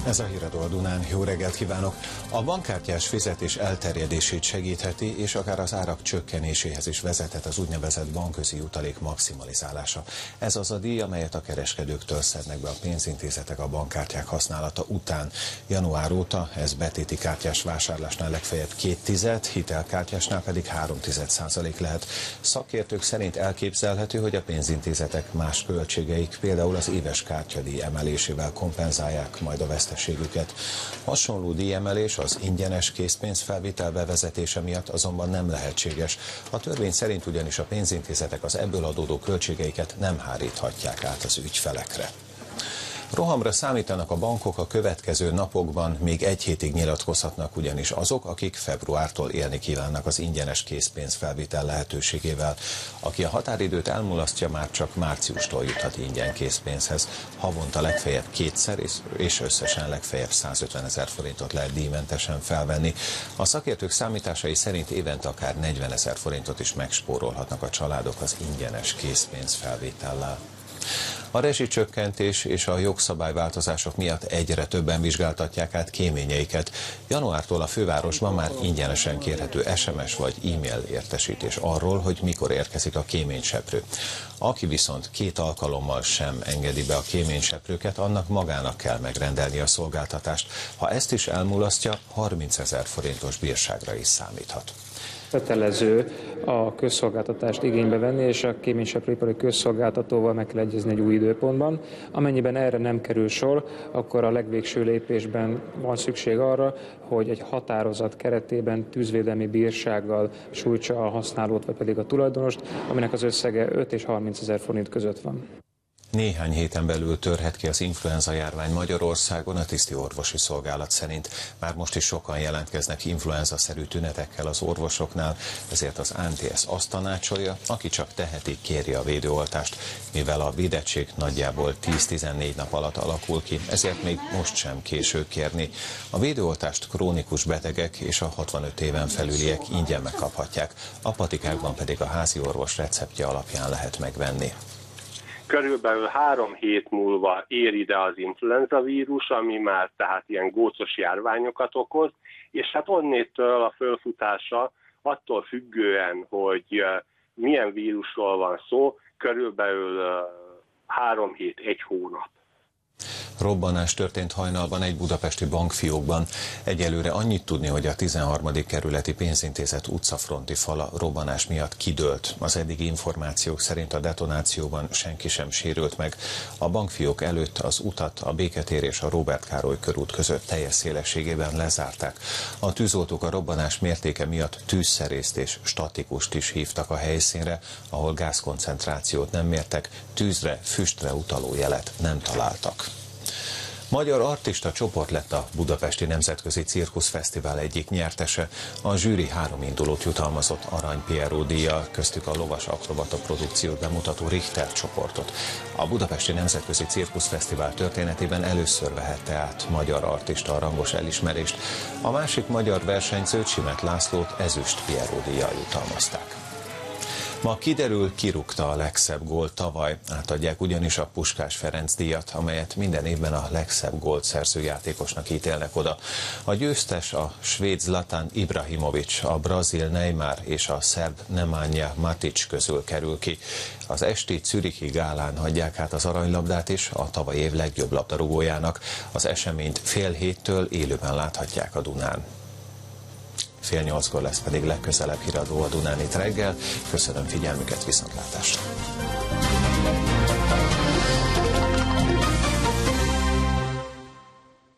Ez a Híradó a Dunán. Jó reggelt kívánok! A bankkártyás fizetés elterjedését segítheti, és akár az árak csökkenéséhez is vezethet az úgynevezett bankközi jutalék maximalizálása. Ez az a díj, amelyet a kereskedőktől szednek be a pénzintézetek a bankkártyák használata után. Január óta ez betéti kártyás vásárlásnál legfeljebb 0,2, hitelkártyásnál pedig 0,3% lehet. Szakértők szerint elképzelhető, hogy a pénzintézetek más költségeik, például az éves kártyadíj emelésével kompenzálják majd a veszteségüket. Hasonló díjemelés az ingyenes készpénzfelvitel bevezetése miatt azonban nem lehetséges. A törvény szerint ugyanis a pénzintézetek az ebből adódó költségeiket nem háríthatják át az ügyfelekre. Rohamra számítanak a bankok a következő napokban, még egy hétig nyilatkozhatnak ugyanis azok, akik februártól élni kívánnak az ingyenes készpénzfelvitel lehetőségével. Aki a határidőt elmulasztja, már csak márciustól juthat ingyen készpénzhez. Havonta legfeljebb kétszer és összesen legfeljebb 150 000 forintot lehet díjmentesen felvenni. A szakértők számításai szerint évente akár 40 000 forintot is megspórolhatnak a családok az ingyenes készpénzfelvétellel. A rezsicsökkentés és a jogszabályváltozások miatt egyre többen vizsgáltatják át kéményeiket. Januártól a fővárosban már ingyenesen kérhető SMS vagy e-mail értesítés arról, hogy mikor érkezik a kéményseprő. Aki viszont 2 alkalommal sem engedi be a kéményseprőket, annak magának kell megrendelni a szolgáltatást. Ha ezt is elmulasztja, 30 000 forintos bírságra is számíthat. Kötelező a közszolgáltatást igénybe venni, és a kéményseprőipari közszolgáltatóval meg kell egyezni egy új időpontban. Amennyiben erre nem kerül sor, akkor a legvégső lépésben van szükség arra, hogy egy határozat keretében tűzvédelmi bírsággal sújtsa a használót, vagy pedig a tulajdonost, aminek az összege 5 és 30 000 forint között van. Néhány héten belül törhet ki az influenza járvány Magyarországon, a tiszti orvosi szolgálat szerint. Már most is sokan jelentkeznek influenza-szerű tünetekkel az orvosoknál, ezért az ANTS azt tanácsolja, aki csak teheti, kérje a védőoltást. Mivel a védettség nagyjából 10-14 nap alatt alakul ki, ezért még most sem késő kérni. A védőoltást krónikus betegek és a 65 éven felüliek ingyen megkaphatják, a patikákban pedig a házi orvos receptje alapján lehet megvenni. Körülbelül 3 hét múlva ér ide az influenza vírus, ami már tehát ilyen gócos járványokat okoz, és hát onnétől a fölfutása attól függően, hogy milyen vírusról van szó, körülbelül 3 hét, 1 hónap. Robbanás történt hajnalban egy budapesti bankfiókban. Egyelőre annyit tudni, hogy a 13. kerületi pénzintézet utcafronti fala robbanás miatt kidőlt. Az eddigi információk szerint a detonációban senki sem sérült meg. A bankfiók előtt az utat a Béketér és a Róbert Károly körút között teljes szélességében lezárták. A tűzoltók a robbanás mértéke miatt tűzszerészt és statikust is hívtak a helyszínre, ahol gázkoncentrációt nem mértek, tűzre, füstre utaló jelet nem találtak. Magyar artista csoport lett a Budapesti Nemzetközi Cirkuszfesztivál egyik nyertese. A zsűri 3 indulót jutalmazott Arany Pierrot díjjal, köztük a lovas akrobata produkciót bemutató Richter csoportot. A Budapesti Nemzetközi Cirkuszfesztivál történetében először vehette át magyar artista a rangos elismerést. A másik magyar versenyzőt, Simet Lászlót ezüst Pierrot díjjal jutalmazták. Ma kiderül, ki rúgta a legszebb gólt tavaly. Átadják ugyanis a Puskás Ferenc díjat, amelyet minden évben a legszebb gólt szerző játékosnak ítélnek oda. A győztes a svéd Zlatan Ibrahimović, a brazil Neymar és a szerb Nemanja Matic közül kerül ki. Az esti zürichi gálán adják át az aranylabdát is a tavaly év legjobb labdarúgójának. Az eseményt 7:30 élőben láthatják a Dunán. 7:30 lesz pedig legközelebb Híradó a Dunán itt reggel. Köszönöm figyelmüket, viszontlátásra!